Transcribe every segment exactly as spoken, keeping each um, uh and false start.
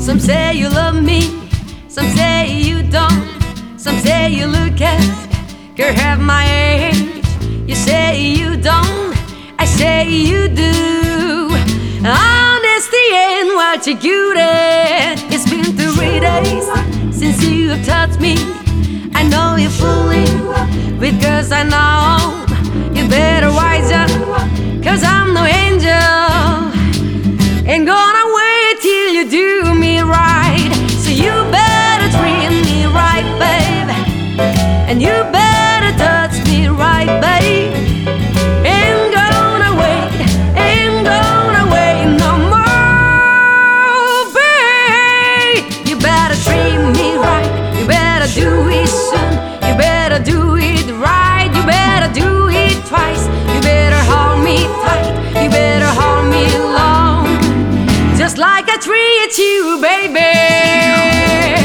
Some say you love me, some say you don't. Some say you look at girl half my age. You say you don't, I say you do. Honesty ain't what you're good at. It's been three days since you have touched me. I know you're fooling with girls I know. You better wise up, cause I'm no angel. Ain't gonna wait till you do me right. So you better treat me right, babe, and you better touch me right, babe. Ain't gonna wait, ain't gonna wait no more, babe. You better treat me right, you better do it soon. You better do it right, you better do it twice. You better hold me tight, you better hold me long, just like I treat you, baby.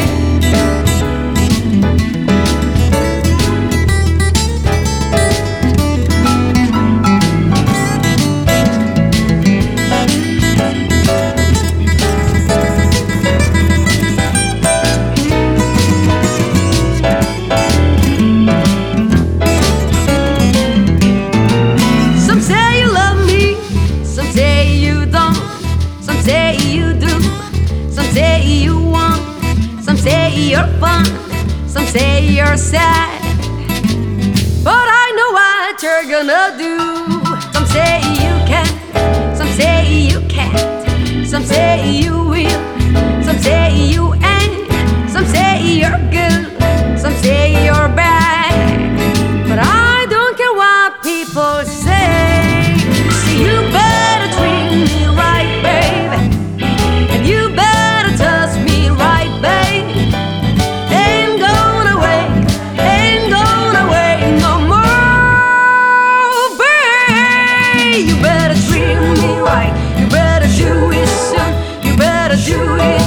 Say you do, some say you want, some say you're fun, some say you're sad. But I know what you're gonna do. Some say you can, some say you can't, some say you will, some say you ain't, some say you're good, some say you're bad. But I don't care what people say. So you better treat me right, baby, and you better touch me right, babe. Ain't gonna wait, ain't gonna wait no more, babe. You better treat me right, you better do it soon, you better do it